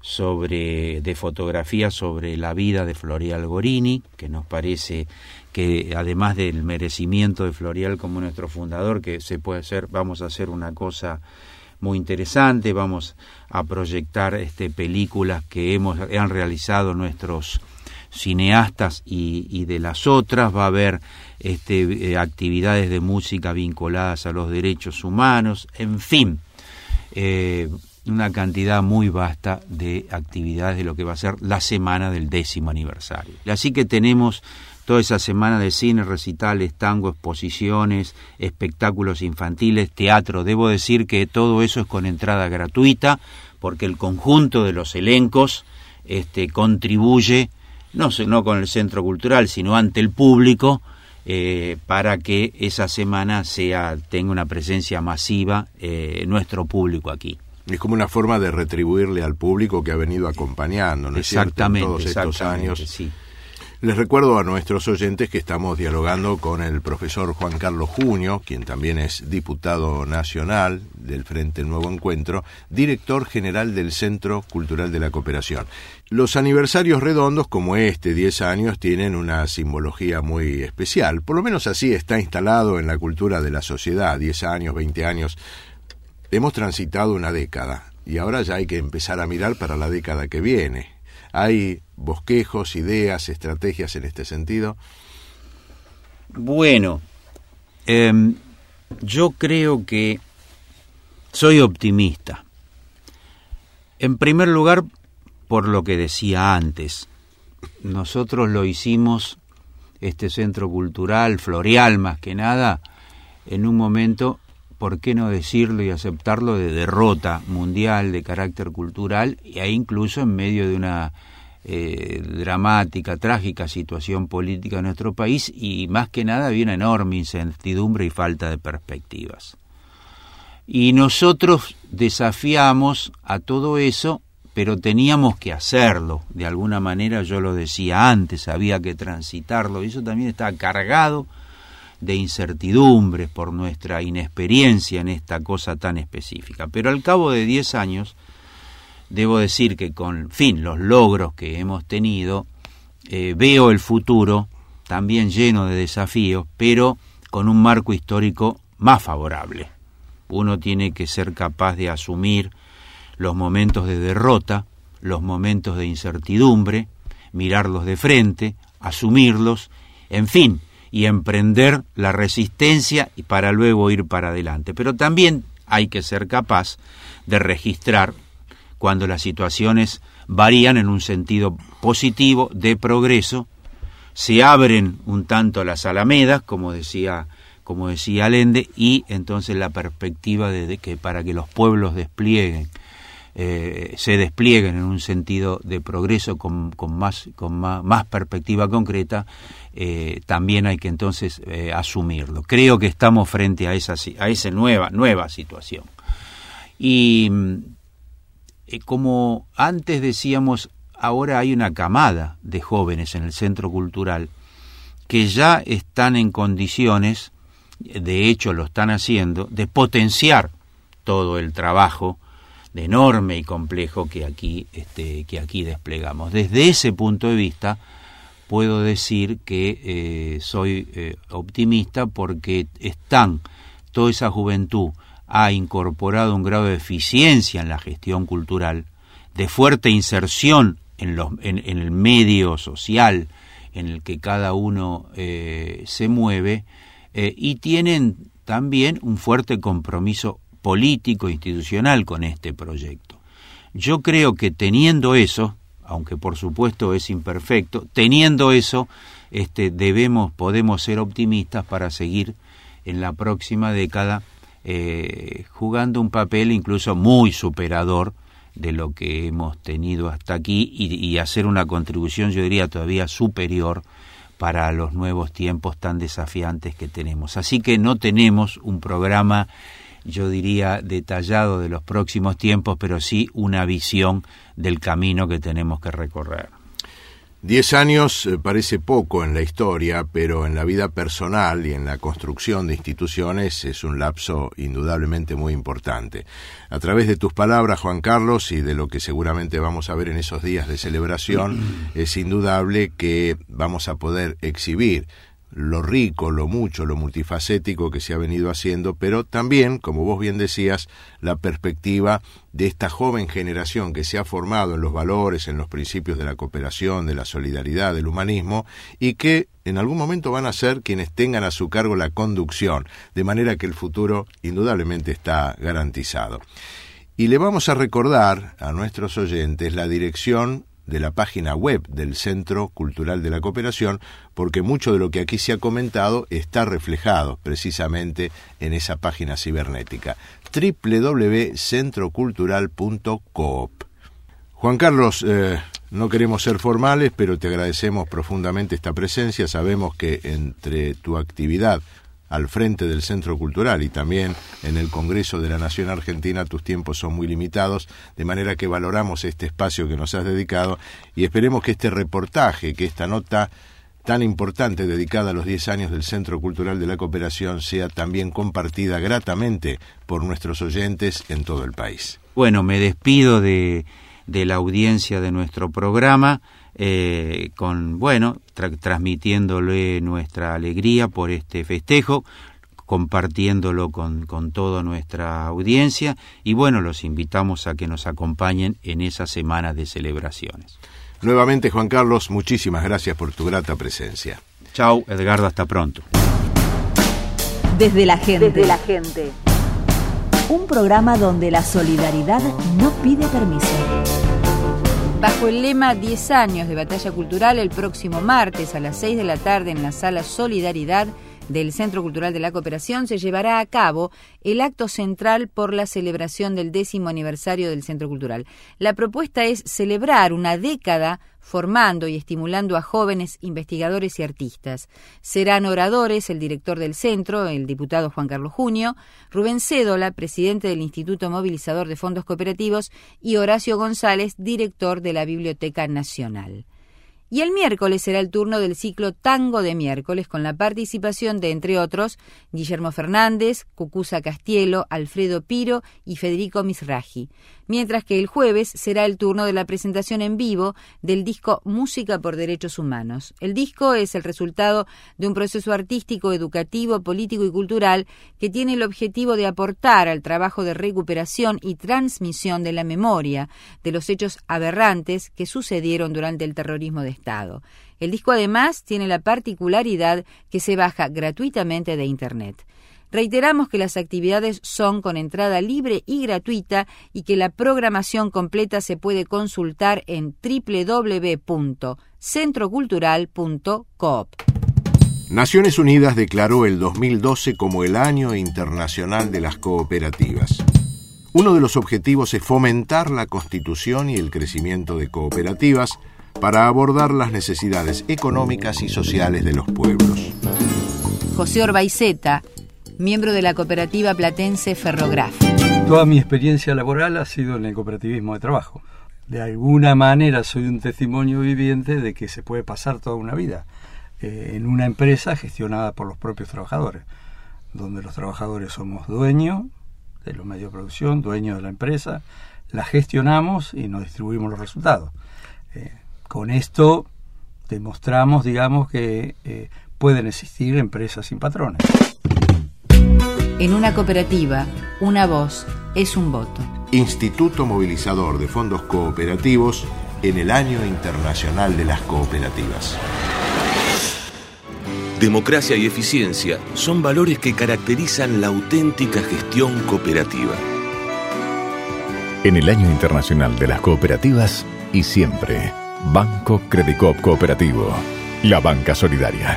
sobre de fotografía sobre la vida de Florial Gorini, que nos parece que además del merecimiento de Florial como nuestro fundador, que se puede hacer, vamos a hacer una cosa muy interesante. Vamos a proyectar este, películas que hemos han realizado nuestros cineastas y, y de las otras. Va a haber este, eh, actividades de música vinculadas a los derechos humanos, en fin, eh, una cantidad muy vasta de actividades de lo que va a ser la semana del décimo aniversario. Así que tenemos toda esa semana de cine, recitales, tango, exposiciones, espectáculos infantiles, teatro. Debo decir que todo eso es con entrada gratuita, porque el conjunto de los elencos este, contribuye, no, no con el Centro Cultural, sino ante el público, eh, para que esa semana sea tenga una presencia masiva eh, nuestro público aquí. Es como una forma de retribuirle al público que ha venido acompañando, ¿no es cierto?, en todos estos años. Sí. Les recuerdo a nuestros oyentes que estamos dialogando con el profesor Juan Carlos Junio, quien también es diputado nacional del Frente Nuevo Encuentro, director general del Centro Cultural de la Cooperación. Los aniversarios redondos como este, diez años, tienen una simbología muy especial. Por lo menos así está instalado en la cultura de la sociedad. diez años, veinte años. Hemos transitado una década y ahora ya hay que empezar a mirar para la década que viene. ¿Hay bosquejos, ideas, estrategias en este sentido? Bueno, eh, yo creo que soy optimista. En primer lugar, por lo que decía antes, nosotros lo hicimos, este Centro Cultural, Florial más que nada, en un momento, ¿por qué no decirlo y aceptarlo?, de derrota mundial de carácter cultural, y ahí incluso en medio de una eh, dramática, trágica situación política de nuestro país, y más que nada había una enorme incertidumbre y falta de perspectivas. Y nosotros desafiamos a todo eso, pero teníamos que hacerlo. De alguna manera, yo lo decía antes, había que transitarlo, y eso también estaba cargado de incertidumbres por nuestra inexperiencia en esta cosa tan específica. Pero al cabo de diez años, debo decir que con fin los logros que hemos tenido, eh, veo el futuro también lleno de desafíos, pero con un marco histórico más favorable. Uno tiene que ser capaz de asumir los momentos de derrota, los momentos de incertidumbre, mirarlos de frente, asumirlos, en fin, y emprender la resistencia y para luego ir para adelante. Pero también hay que ser capaz de registrar cuando las situaciones varían en un sentido positivo, de progreso, se abren un tanto las alamedas, como decía, como decía Allende, y entonces la perspectiva de, de que para que los pueblos desplieguen, eh, se desplieguen en un sentido de progreso con, con, más, con más, más perspectiva concreta, eh, también hay que entonces eh, asumirlo. Creo que estamos frente a esa, a esa nueva, nueva situación. Y eh, como antes decíamos, ahora hay una camada de jóvenes en el Centro Cultural que ya están en condiciones, de hecho lo están haciendo, de potenciar todo el trabajo de enorme y complejo que aquí, este, que aquí desplegamos. Desde ese punto de vista puedo decir que eh, soy eh, optimista, porque están, toda esa juventud ha incorporado un grado de eficiencia en la gestión cultural, de fuerte inserción en, los, en, en el medio social en el que cada uno eh, se mueve, eh, y tienen también un fuerte compromiso político e institucional con este proyecto. Yo creo que teniendo eso, aunque por supuesto es imperfecto, teniendo eso, este, debemos, podemos ser optimistas para seguir en la próxima década eh, jugando un papel incluso muy superador de lo que hemos tenido hasta aquí, y, y hacer una contribución, yo diría, todavía superior para los nuevos tiempos tan desafiantes que tenemos. Así que no tenemos un programa, yo diría, detallado de los próximos tiempos, pero sí una visión del camino que tenemos que recorrer. Diez años eh, parece poco en la historia, pero en la vida personal y en la construcción de instituciones es un lapso indudablemente muy importante. A través de tus palabras, Juan Carlos, y de lo que seguramente vamos a ver en esos días de celebración, es indudable que vamos a poder exhibir lo rico, lo mucho, lo multifacético que se ha venido haciendo, pero también, como vos bien decías, la perspectiva de esta joven generación que se ha formado en los valores, en los principios de la cooperación, de la solidaridad, del humanismo, y que en algún momento van a ser quienes tengan a su cargo la conducción, de manera que el futuro indudablemente está garantizado. Y le vamos a recordar a nuestros oyentes la dirección de la página web del Centro Cultural de la Cooperación, porque mucho de lo que aquí se ha comentado está reflejado precisamente en esa página cibernética, doble u doble u doble u punto centro cultural punto coop. Juan Carlos, eh, no queremos ser formales, pero te agradecemos profundamente esta presencia. Sabemos que entre tu actividad al frente del Centro Cultural y también en el Congreso de la Nación Argentina, tus tiempos son muy limitados, de manera que valoramos este espacio que nos has dedicado y esperemos que este reportaje, que esta nota tan importante dedicada a los diez años del Centro Cultural de la Cooperación sea también compartida gratamente por nuestros oyentes en todo el país. Bueno, me despido de, de la audiencia de nuestro programa, Eh, con bueno tra- transmitiéndole nuestra alegría por este festejo, compartiéndolo con, con toda nuestra audiencia, y bueno, los invitamos a que nos acompañen en esa semana de celebraciones. Nuevamente, Juan Carlos, muchísimas gracias por tu grata presencia. Chau, Edgardo, hasta pronto. Desde la gente. Desde la gente. Un programa donde la solidaridad no pide permiso. Bajo el lema diez años de Batalla Cultural, el próximo martes a las seis de la tarde en la Sala Solidaridad, del Centro Cultural de la Cooperación se llevará a cabo el acto central por la celebración del décimo aniversario del Centro Cultural. La propuesta es celebrar una década formando y estimulando a jóvenes investigadores y artistas. Serán oradores el director del centro, el diputado Juan Carlos Junio, Rubén Cédola, presidente del Instituto Movilizador de Fondos Cooperativos, y Horacio González, director de la Biblioteca Nacional. Y el miércoles será el turno del ciclo Tango de Miércoles, con la participación de, entre otros, Guillermo Fernández, Cucuza Castielo, Alfredo Piro y Federico Misraji. Mientras que el jueves será el turno de la presentación en vivo del disco Música por Derechos Humanos. El disco es el resultado de un proceso artístico, educativo, político y cultural que tiene el objetivo de aportar al trabajo de recuperación y transmisión de la memoria de los hechos aberrantes que sucedieron durante el terrorismo de Estado. El disco además tiene la particularidad que se baja gratuitamente de Internet. Reiteramos que las actividades son con entrada libre y gratuita y que la programación completa se puede consultar en doble u doble u doble u punto centro cultural punto coop. Naciones Unidas declaró el dos mil doce como el Año Internacional de las Cooperativas. Uno de los objetivos es fomentar la constitución y el crecimiento de cooperativas para abordar las necesidades económicas y sociales de los pueblos. José Orbaizeta, miembro de la cooperativa platense Ferrograf. Toda mi experiencia laboral ha sido en el cooperativismo de trabajo. De alguna manera soy un testimonio viviente de que se puede pasar toda una vida eh, en una empresa gestionada por los propios trabajadores, donde los trabajadores somos dueños de los medios de producción, dueños de la empresa, la gestionamos y nos distribuimos los resultados. Eh, con esto demostramos, digamos, que eh, pueden existir empresas sin patrones. En una cooperativa, una voz es un voto. Instituto Movilizador de Fondos Cooperativos en el Año Internacional de las Cooperativas. Democracia y eficiencia son valores que caracterizan la auténtica gestión cooperativa. En el Año Internacional de las Cooperativas y siempre, Banco Credicop Cooperativo, la banca solidaria.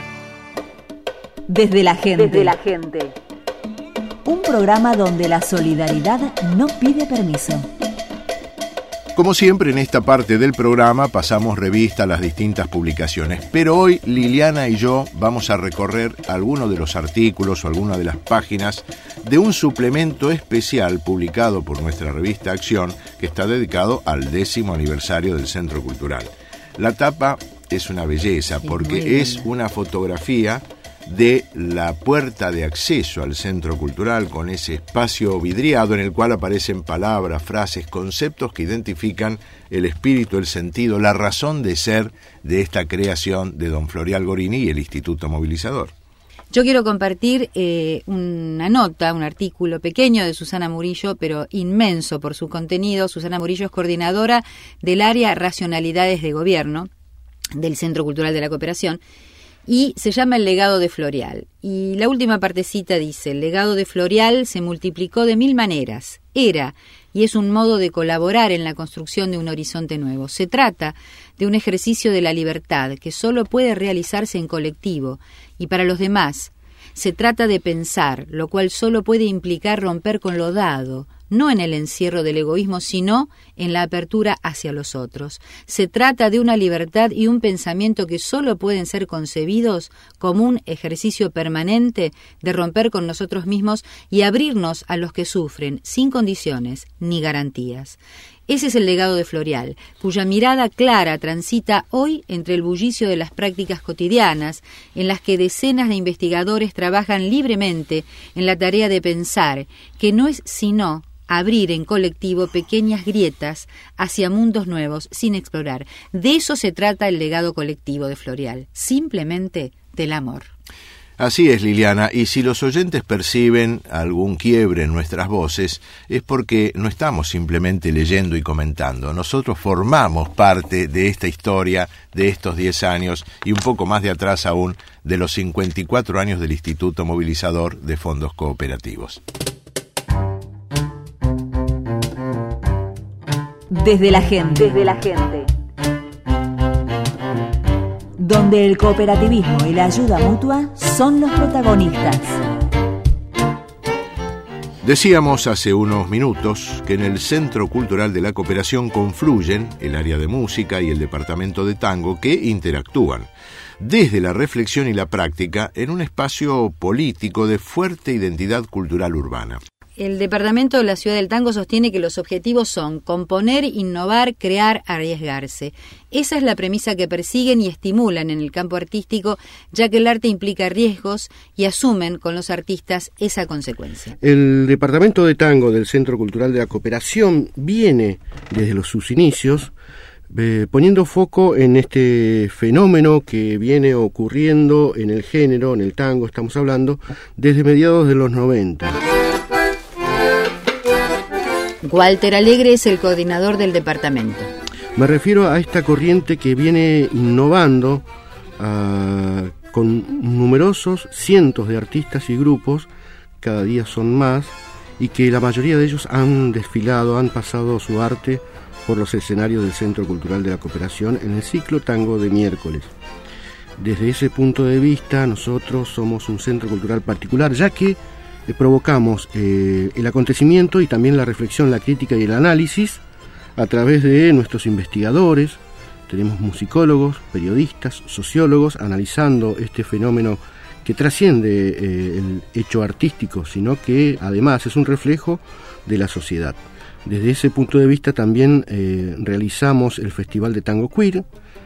Desde la gente. Desde la gente. Un programa donde la solidaridad no pide permiso. Como siempre, en esta parte del programa pasamos revista a las distintas publicaciones, pero hoy Liliana y yo vamos a recorrer algunos de los artículos o algunas de las páginas de un suplemento especial publicado por nuestra revista Acción, que está dedicado al décimo aniversario del Centro Cultural. La tapa es una belleza porque es una fotografía de la puerta de acceso al Centro Cultural, con ese espacio vidriado en el cual aparecen palabras, frases, conceptos que identifican el espíritu, el sentido, la razón de ser de esta creación de don Florial Gorini y el Instituto Movilizador. Yo quiero compartir eh, una nota, un artículo pequeño de Susana Murillo, pero inmenso por su contenido. Susana Murillo es coordinadora del área Racionalidades de Gobierno del Centro Cultural de la Cooperación, y se llama El legado de Florial. Y la última partecita dice: el legado de Florial se multiplicó de mil maneras. Era y es un modo de colaborar en la construcción de un horizonte nuevo. Se trata de un ejercicio de la libertad que solo puede realizarse en colectivo y para los demás. Se trata de pensar, lo cual solo puede implicar romper con lo dado, no en el encierro del egoísmo, sino en la apertura hacia los otros. Se trata de una libertad y un pensamiento que solo pueden ser concebidos como un ejercicio permanente de romper con nosotros mismos y abrirnos a los que sufren, sin condiciones ni garantías. Ese es el legado de Florial, cuya mirada clara transita hoy entre el bullicio de las prácticas cotidianas, en las que decenas de investigadores trabajan libremente en la tarea de pensar, que no es sino abrir en colectivo pequeñas grietas hacia mundos nuevos sin explorar. De eso se trata el legado colectivo de Florial, simplemente del amor. Así es, Liliana, y si los oyentes perciben algún quiebre en nuestras voces, es porque no estamos simplemente leyendo y comentando. Nosotros formamos parte de esta historia de estos diez años y un poco más de atrás aún de los cincuenta y cuatro años del Instituto Movilizador de Fondos Cooperativos. Desde la gente. Desde la gente. Donde el cooperativismo y la ayuda mutua son los protagonistas. Decíamos hace unos minutos que en el Centro Cultural de la Cooperación confluyen el área de música y el departamento de tango, que interactúan desde la reflexión y la práctica en un espacio político de fuerte identidad cultural urbana. El Departamento de la Ciudad del Tango sostiene que los objetivos son componer, innovar, crear, arriesgarse. Esa es la premisa que persiguen y estimulan en el campo artístico, ya que el arte implica riesgos y asumen con los artistas esa consecuencia. El Departamento de Tango del Centro Cultural de la Cooperación viene desde los, sus inicios eh, poniendo foco en este fenómeno que viene ocurriendo en el género, en el tango estamos hablando, desde mediados de los noventa. Walter Alegre es el coordinador del departamento. Me refiero a esta corriente que viene innovando uh, con numerosos cientos de artistas y grupos, cada día son más, y que la mayoría de ellos han desfilado, han pasado su arte por los escenarios del Centro Cultural de la Cooperación en el ciclo Tango de Miércoles. Desde ese punto de vista, nosotros somos un centro cultural particular, ya que Eh, provocamos eh, el acontecimiento y también la reflexión, la crítica y el análisis a través de nuestros investigadores. Tenemos musicólogos, periodistas, sociólogos analizando este fenómeno que trasciende eh, el hecho artístico, sino que además es un reflejo de la sociedad. Desde ese punto de vista también eh, realizamos el Festival de Tango Queer,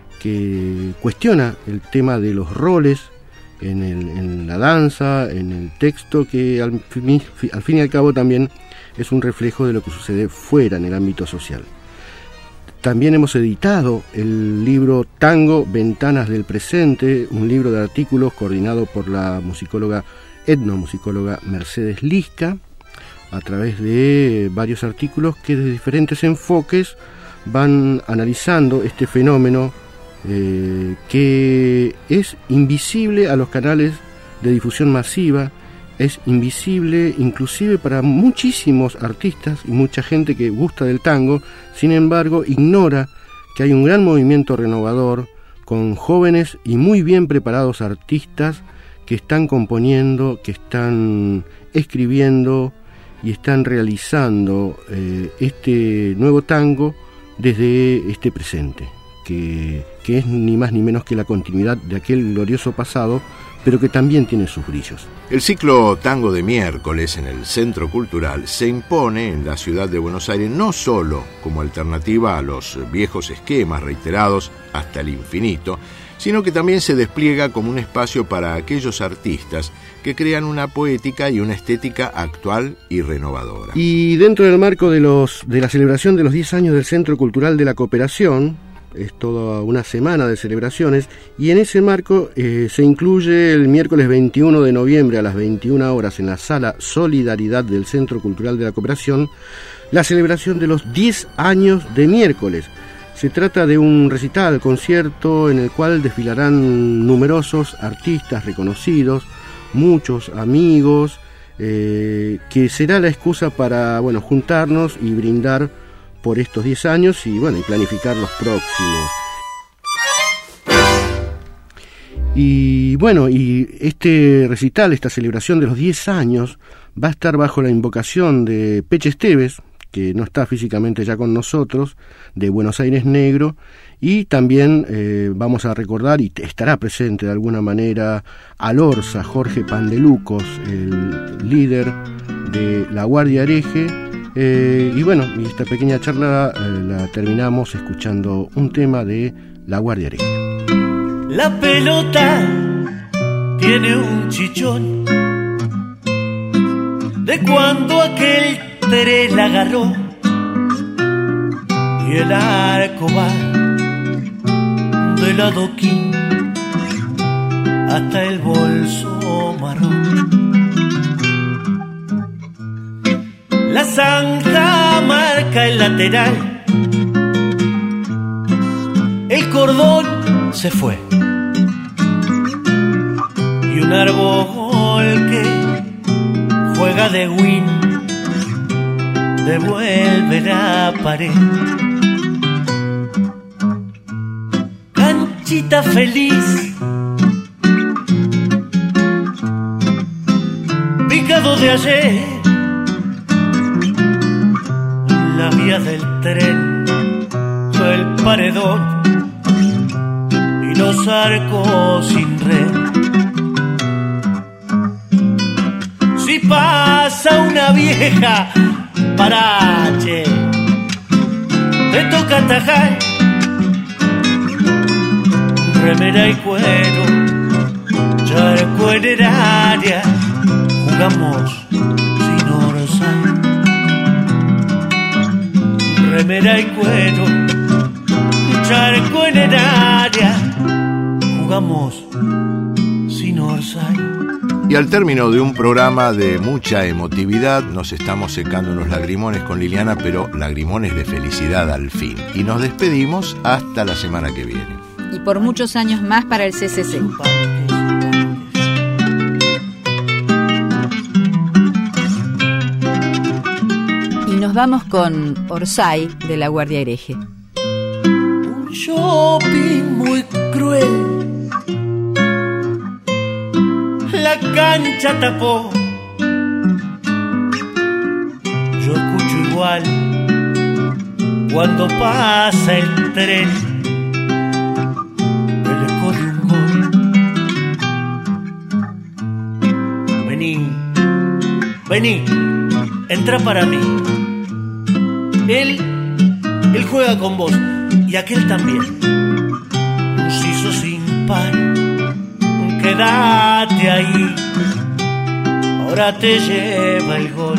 que cuestiona el tema de los roles En, el, en la danza, en el texto, que al fin, al fin y al cabo también es un reflejo de lo que sucede fuera en el ámbito social. También hemos editado el libro Tango, Ventanas del Presente, un libro de artículos coordinado por la musicóloga, etnomusicóloga Mercedes Lisca, a través de varios artículos que desde diferentes enfoques van analizando este fenómeno Eh, que es invisible a los canales de difusión masiva, es invisible inclusive para muchísimos artistas y mucha gente que gusta del tango. Sin embargo, ignora que hay un gran movimiento renovador con jóvenes y muy bien preparados artistas que están componiendo, que están escribiendo y están realizando eh, este nuevo tango desde este presente, que, que es ni más ni menos que la continuidad de aquel glorioso pasado, pero que también tiene sus brillos. El ciclo Tango de Miércoles en el Centro Cultural se impone en la ciudad de Buenos Aires no solo como alternativa a los viejos esquemas reiterados hasta el infinito, sino que también se despliega como un espacio para aquellos artistas que crean una poética y una estética actual y renovadora. Y dentro del marco de, los, de la celebración de los diez años del Centro Cultural de la Cooperación, es toda una semana de celebraciones, y en ese marco eh, se incluye el miércoles veintiuno de noviembre a las veintiuna horas en la Sala Solidaridad del Centro Cultural de la Cooperación la celebración de los diez años de Miércoles. Se trata de un recital, concierto en el cual desfilarán numerosos artistas reconocidos, muchos amigos, eh, que será la excusa para, bueno, juntarnos y brindar por estos diez años y bueno, y planificar los próximos. Y bueno, y este recital, esta celebración de los diez años, va a estar bajo la invocación de Peche Esteves, que no está físicamente ya con nosotros, de Buenos Aires Negro, y también eh, vamos a recordar, y estará presente de alguna manera, Alorza, Jorge Pandelucos, el líder de La Guardia Hereje. Eh, y bueno, y esta pequeña charla eh, la terminamos escuchando un tema de La Guardia Hereje. La pelota tiene un chichón de cuando aquel Teré la agarró y el arco va del adoquín hasta el bolso marrón. La zanja marca el lateral, el cordón se fue y un árbol que juega de win devuelve la pared. Canchita feliz recuerdo de ayer, la vía del tren, el paredón y los arcos sin red. Si pasa una vieja parache, te toca atajar, remera y cuero, charco en el área, jugamos sin orzar. Remera y cuero, charco en el área, jugamos sin orzar. Y al término de un programa de mucha emotividad, nos estamos secando los lagrimones con Liliana, pero lagrimones de felicidad al fin. Y nos despedimos hasta la semana que viene. Y por muchos años más para el C C C. Y nos vamos con Orsay de La Guardia Hereje. Un shopping muy cruel, la cancha tapó. Yo escucho igual cuando pasa el tren, el eco de un gol. Vení, vení, entra para mí. Él, él juega con vos y aquel también. Un siso sin par, quédate ahí, ahora te lleva el gol.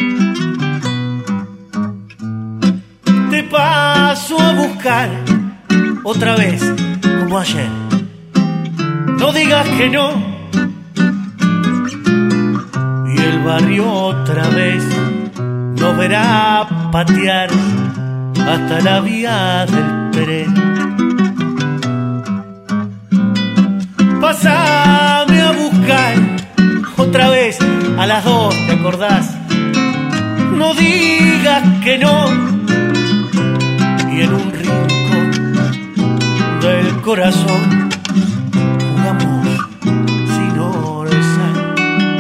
Te paso a buscar otra vez como ayer. No digas que no. Y el barrio otra vez nos verá patear hasta la vía del tren. Pásame a buscar otra vez a las dos, ¿te acordás? No digas que no. Y en un rincón del corazón jugamos sin orzar.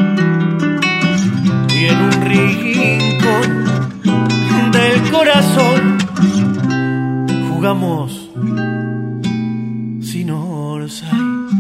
Y en un rincón del corazón jugamos sin orzar.